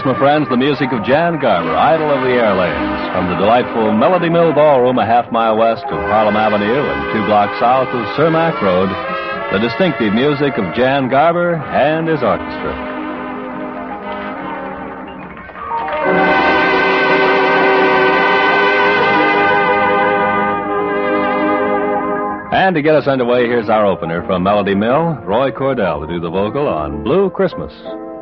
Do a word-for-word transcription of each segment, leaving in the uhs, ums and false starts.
my friends, the music of Jan Garber, idol of the airlanes, from the delightful Melody Mill Ballroom a half mile west of Harlem Avenue and two blocks south of Cermak Road, the distinctive music of Jan Garber and his orchestra. And to get us underway, here's our opener from Melody Mill, Roy Cordell, to do the vocal on Blue Christmas.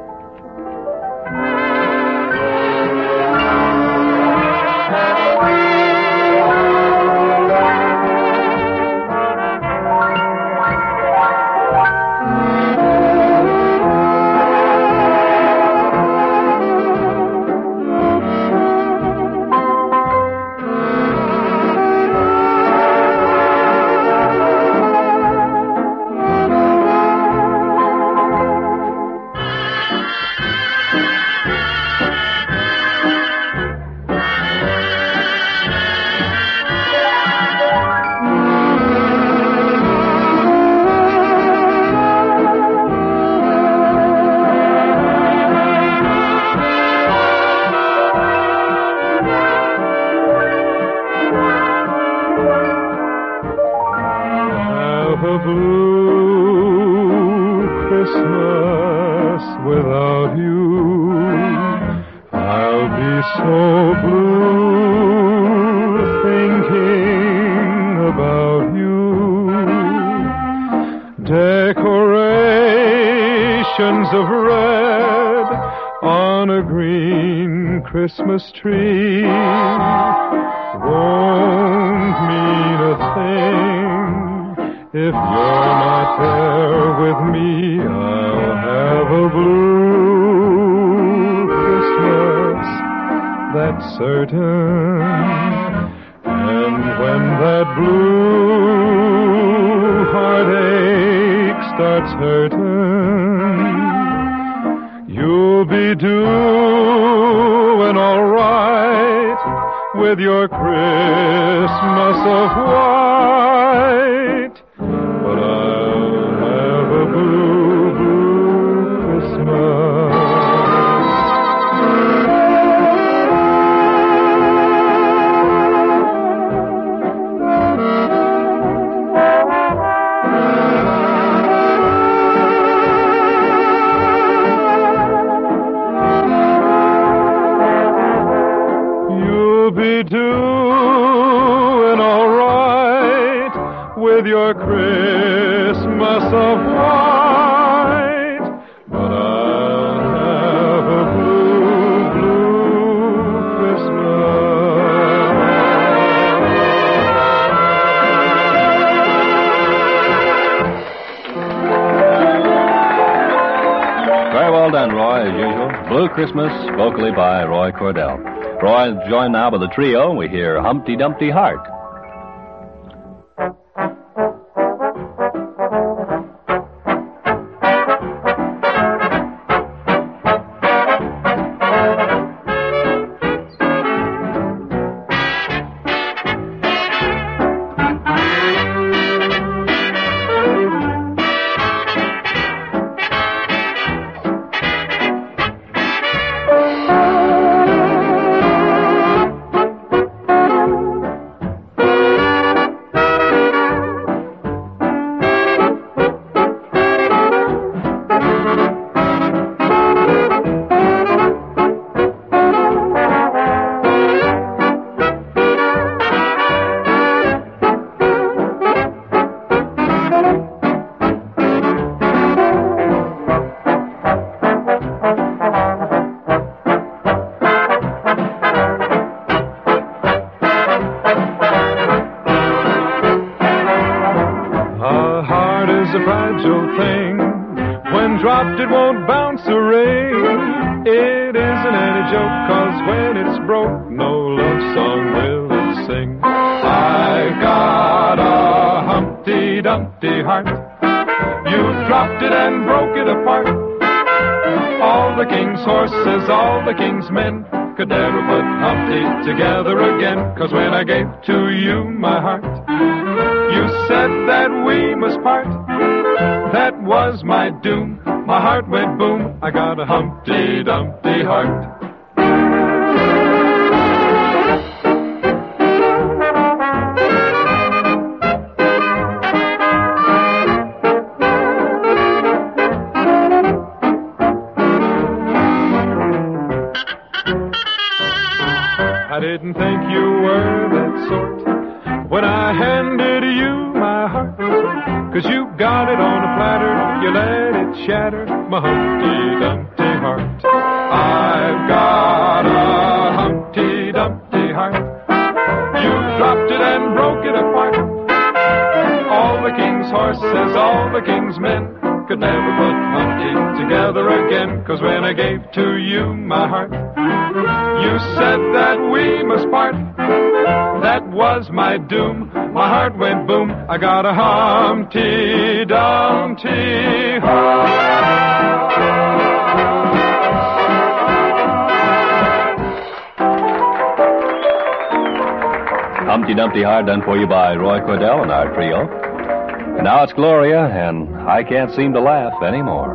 A blue Christmas without you. I'll be so blue thinking about you. Decorations of red on a green Christmas tree won't mean a thing if you're not there with me. I'll have a blue Christmas, that's certain. And when that blue heartache starts hurting, you'll be doing all right with your Christmas of white. But I'll have a blue, blue Christmas. You'll be doing all right with your Christmas of white, but I'll have a blue, blue Christmas. Very well done, Roy, as usual. Blue Christmas, vocally by Roy Cordell. Roy is joined now by the trio. We hear Humpty Dumpty Heart. Dropped, it won't bounce a ring. It isn't any joke, 'cause when it's broke, no love song will it sing. I got a Humpty Dumpty heart. You dropped it and broke it apart. All the king's horses, all the king's men could never put Humpty together again. 'Cause when I gave to you my heart, you said that we must part. That was my doom. My heart went boom. I got a Humpty Dumpty heart. I didn't think you were that sort when I handed you my heart. 'Cause you got it on a platter, you let it shatter my Humpty Dumpty heart. I've got a Humpty Dumpty heart. You dropped it and broke it apart. All the king's horses, all the king's men could never put Humpty together again. 'Cause when I gave to you my heart, you said that we must part. That was my doom. My heart went boom. I got a Humpty Dumpty heart. Humpty Dumpty Heart done for you by Roy Cordell and our trio. And now it's Gloria, and I can't seem to laugh anymore.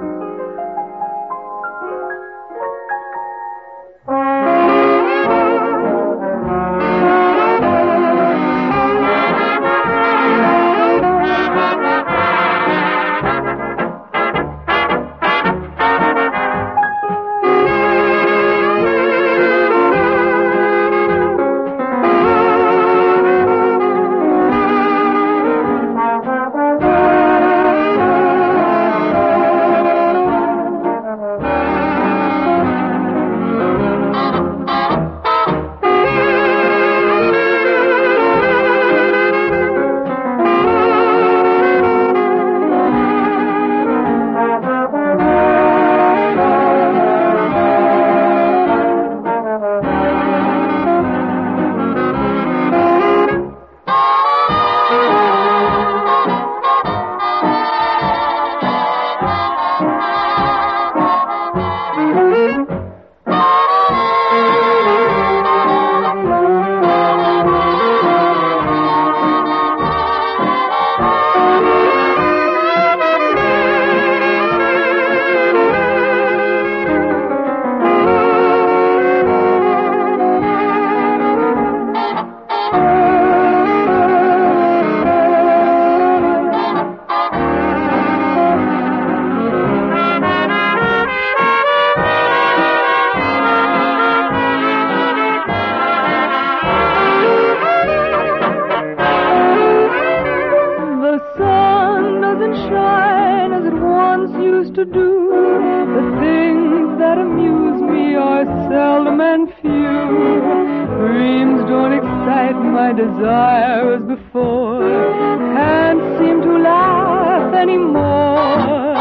Desire as before, can't seem to laugh anymore.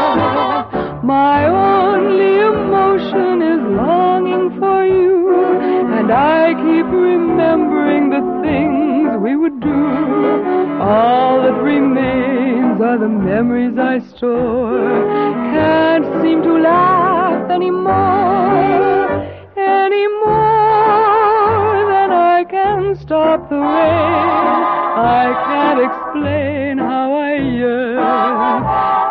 My only emotion is longing for you, and I keep remembering the things we would do. All that remains are the memories I store. Can't seem to laugh anymore, anymore than I can stop the rain. I can't explain how I yearn.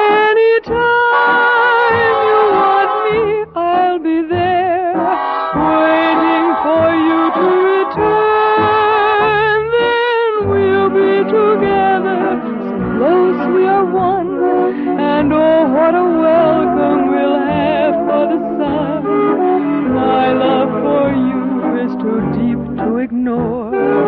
Anytime you want me, I'll be there, waiting for you to return. Then we'll be together, so close we are one. And oh, what a welcome we'll have for the sun. My love for you is too deep to ignore.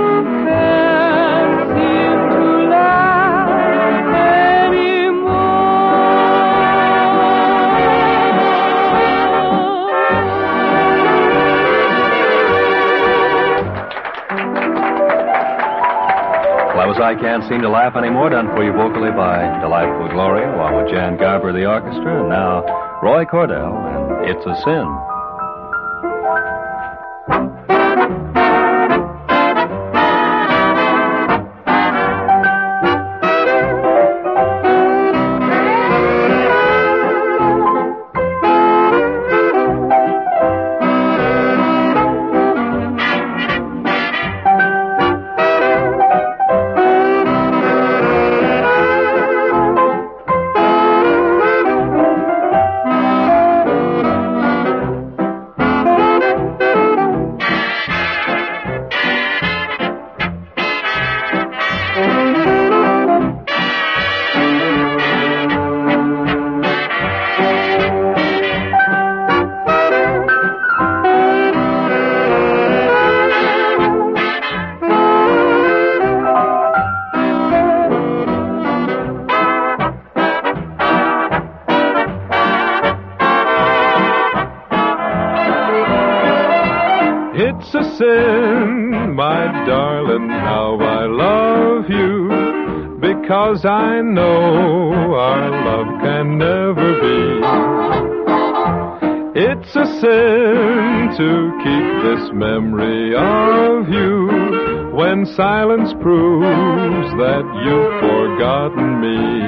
I Can't Seem to Laugh Anymore, done for you vocally by Delightful Gloria, along with Jan Garber, the orchestra, and now Roy Cordell, and It's a Sin. It's a sin, my darling, how I love you, because I know our love can never be. It's a sin to keep this memory of you when silence proves that you've forgotten me.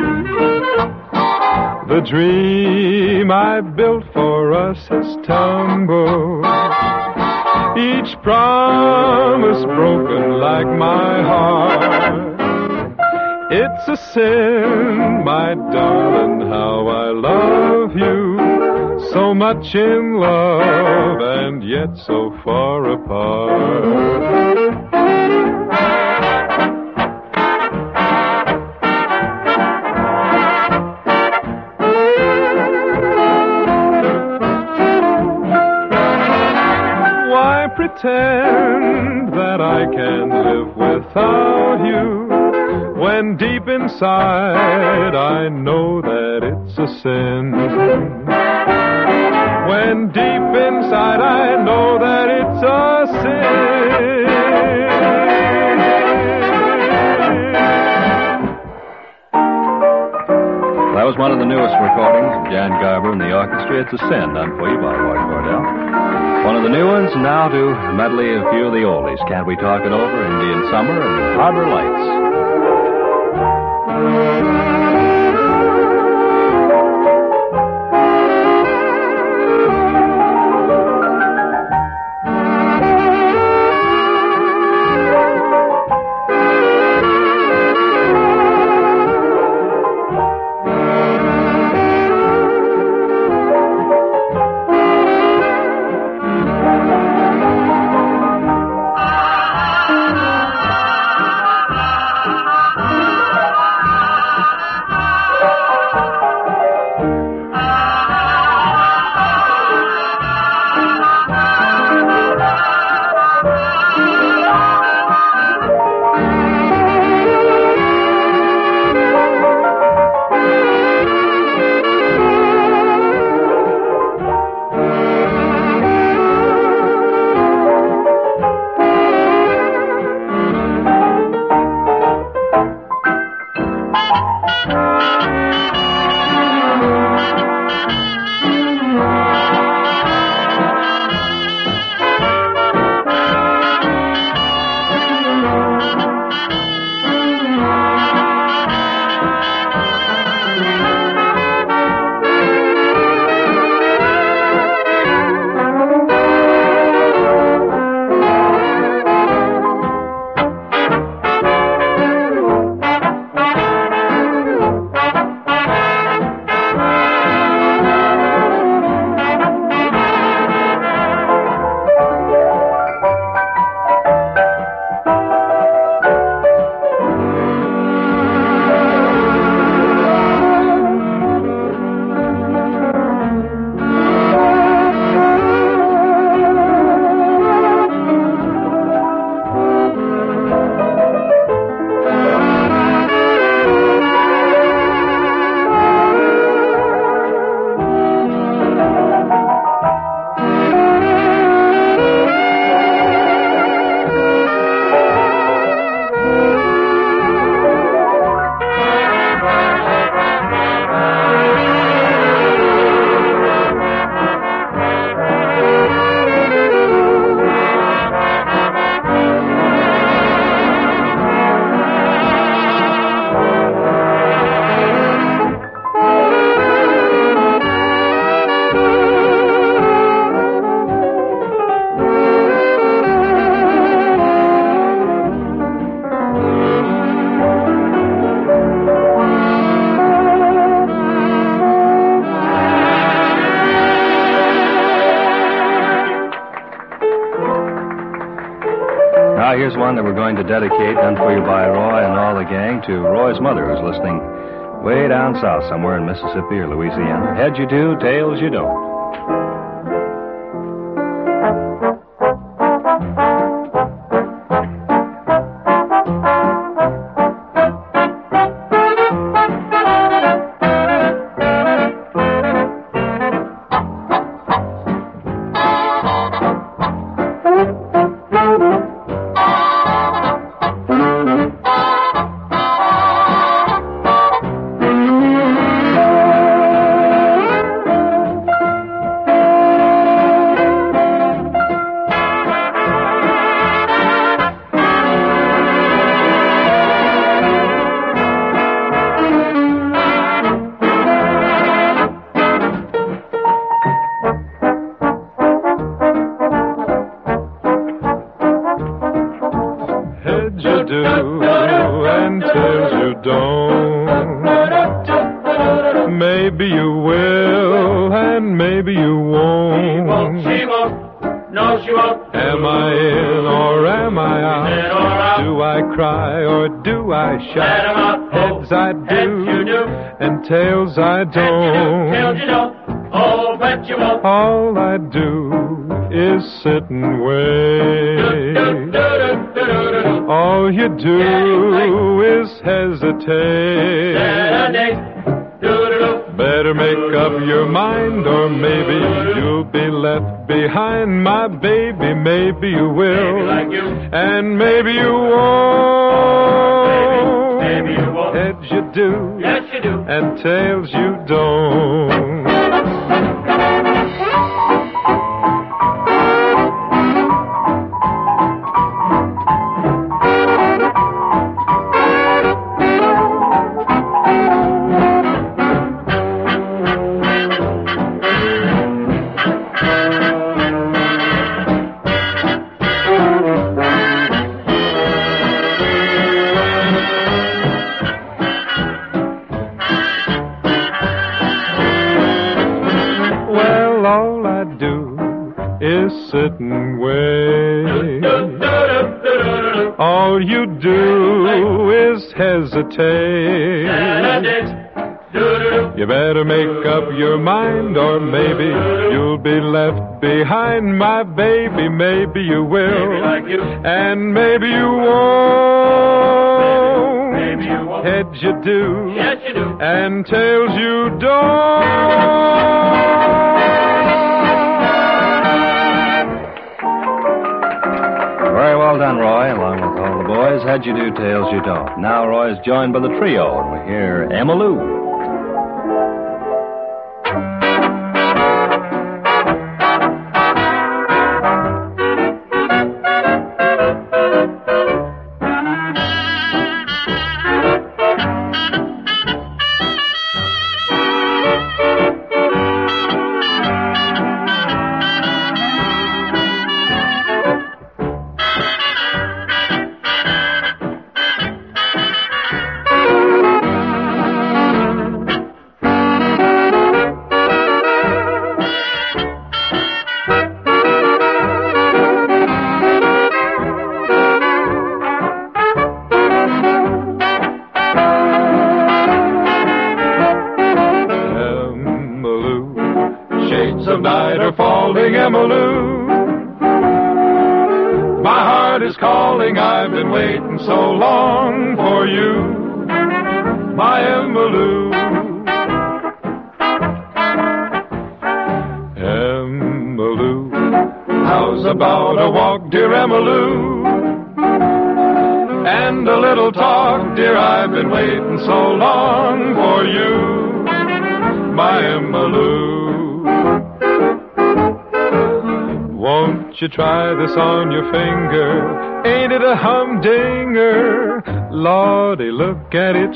The dream I built for us has tumbled, each promise broken like my heart. It's a sin, my darling, how I love you, so much in love and yet so far apart. Why pretend that I can live without you, when deep inside I know that it's a sin? When deep inside I know that it's a sin. That was one of the newest recordings of Jan Garber and the orchestra. It's a Sin, done for you by Roy Cordell. One of the new ones, now to medley a few of the oldies. Can't We Talk It Over, Indian Summer, and Harbor Lights. Now here's one that we're going to dedicate, done for you by Roy and all the gang, to Roy's mother, who's listening way down south somewhere in Mississippi or Louisiana. Heads you do, tails you don't. do and tells you don't. Maybe you will and maybe you won't. She won't. No, she won't. Am I in or am I out? Do I cry or do I shout? Heads I do, and tails I don't. Tails you don't. Oh, but you won't. All I do is sit and wait. All you do is hesitate. Better make up your mind or maybe you'll be left behind, my baby. Maybe you will, and maybe you won't. Maybe you won't. Heads you do, Yes, you do. and tails you don't. Sit and wait. All you do is hesitate. You better make up your mind or maybe you'll be left behind, my baby. Maybe you will, and maybe you won't. Heads you do, and tails you don't. Very well done, Roy, along with all the boys. Heads you do, tails you don't. Now Roy is joined by the trio, and we hear Emma Lou. Emma Lou, my heart is calling. I've been waiting so long for you, my Emma Lou. Emma Lou, how's about a walk, dear Emma Lou? And a little talk, dear, I've been waiting so long for you, my Emma Lou. Won't you try this on your finger? Ain't it a humdinger? Lordy, look at it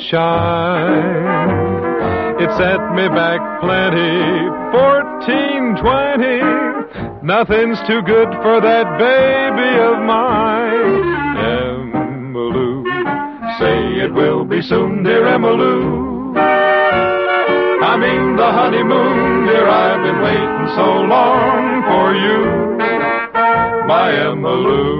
shine. It set me back plenty, fourteen twenty. Nothing's too good for that baby of mine. Emma Lou, say it will be soon, dear Emma Lou. I mean the honeymoon, dear, I've been waiting so long for you, my Emma Lou.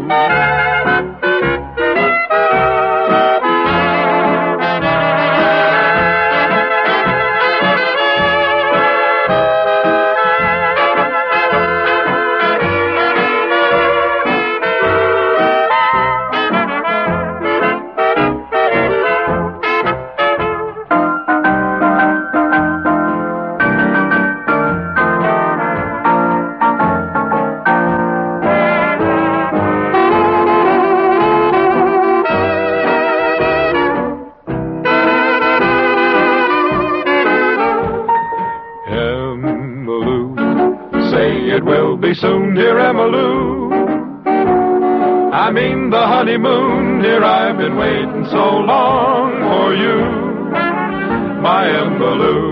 Soon, dear Emma Lou. I mean the honeymoon, dear, I've been waiting so long for you, my Emma Lou.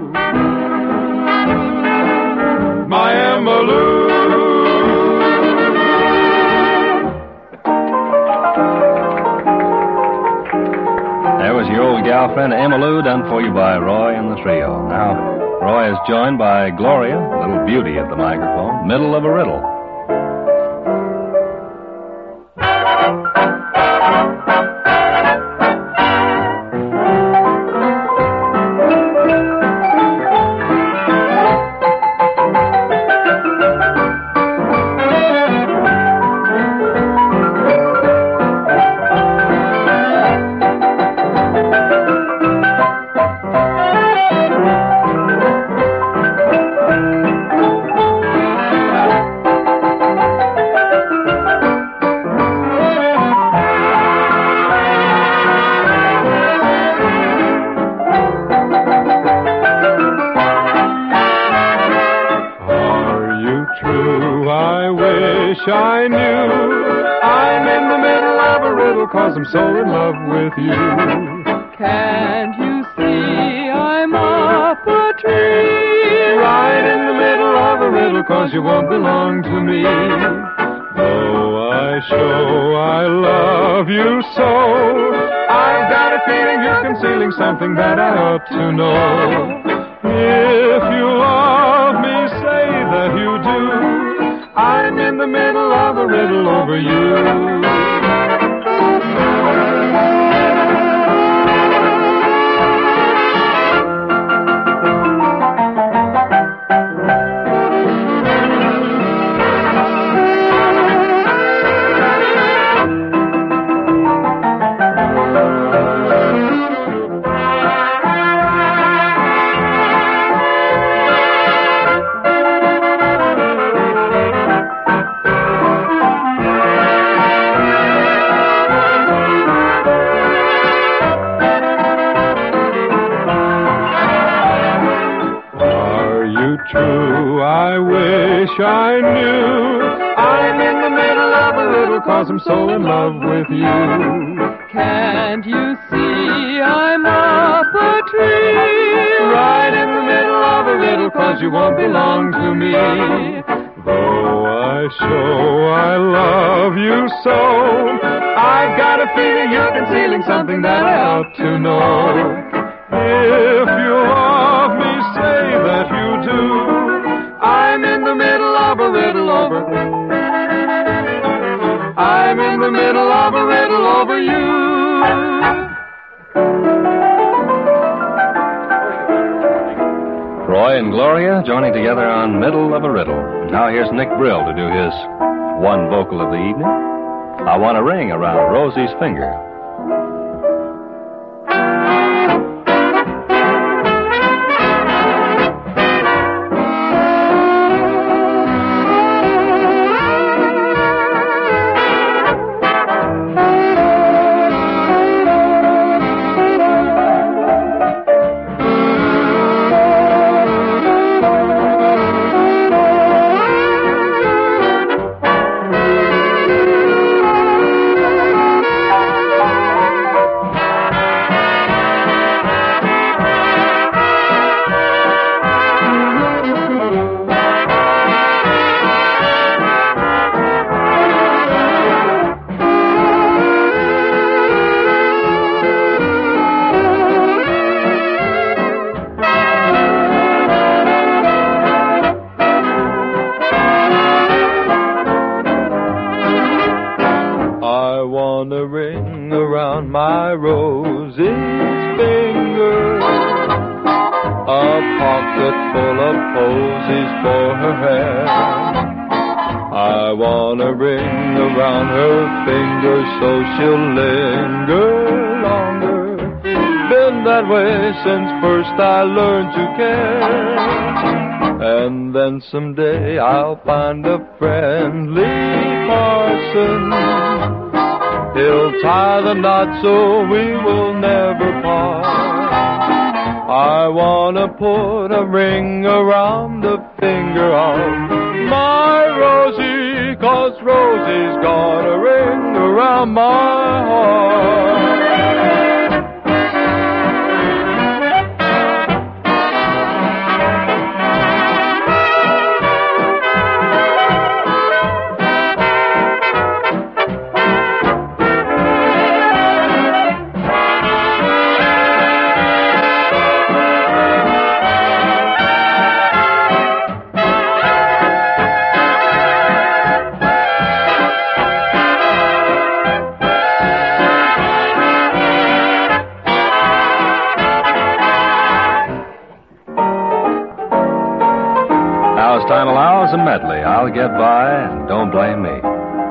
My Emma Lou. gal friend Emmylou, done for you by Roy and the Trio. Now, Roy is joined by Gloria, little beauty at the microphone, middle of a riddle. I knew I'm in the middle of a riddle 'cause I'm so in love with you. Can't you see I'm up a tree? Right in the middle of a riddle 'cause you won't belong to me. Though I show I love you so, I've got a feeling you're concealing something that I ought to know. If you love me, say that you do. I'm in the middle of a riddle over you. True, I wish I knew I'm in the middle of a riddle 'cause I'm so in love with you. Can't you see I'm up a tree? Right in the middle of a riddle 'cause you won't belong to me. Though I show I love you so, I've got a feeling you're concealing something that I ought to know. If you love me, say that you do. I'm in the middle of a riddle over. I'm in the middle of a riddle over you. Roy and Gloria joining together on Middle of a Riddle. Now here's Nick Brill to do his one vocal of the evening. I Want a Ring Around Rosie's Finger. A ring around my Rosie's finger, a pocket full of posies for her hair. I want a ring around her finger so she'll linger longer. Been that way since first I learned to care. And then someday I'll find a friendly parson. He'll tie the knot so we will never part. I wanna put a ring around the finger of my Rosie, 'cause Rosie's got a ring around my heart. I'll get by, and don't blame me.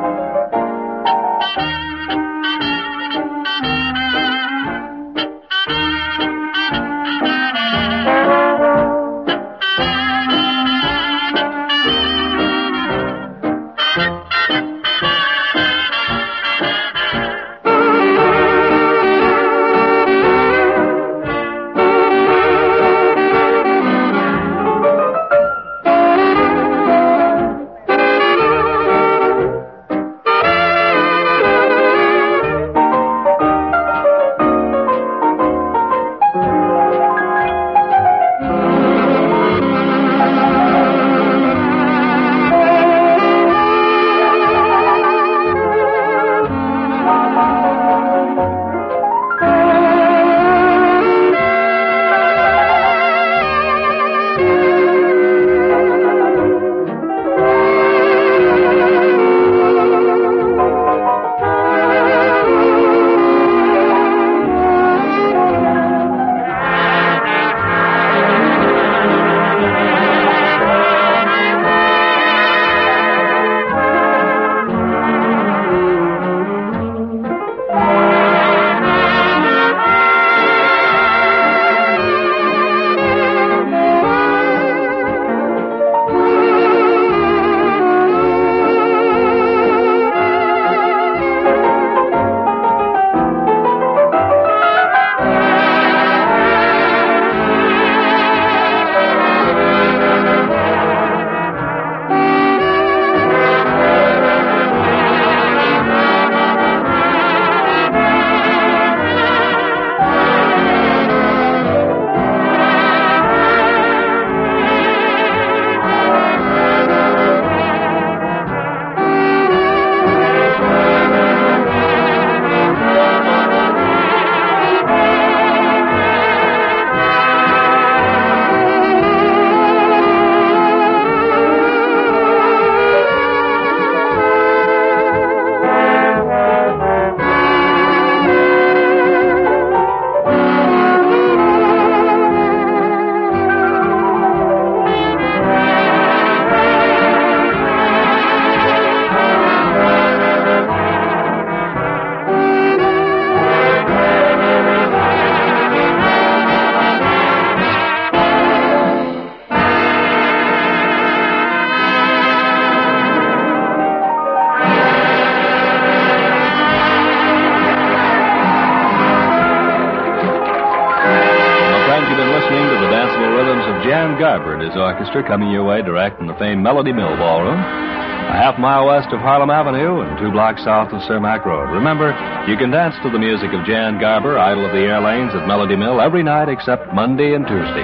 Jan Garber and his orchestra coming your way direct from the famed Melody Mill Ballroom, a half mile west of Harlem Avenue and two blocks south of Cermak Road. Remember, you can dance to the music of Jan Garber, idol of the air lanes at Melody Mill, every night except Monday and Tuesday.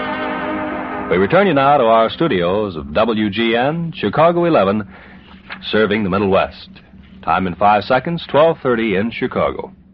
We return you now to our studios of W G N, Chicago eleven, serving the Middle West. Time in five seconds, twelve thirty in Chicago.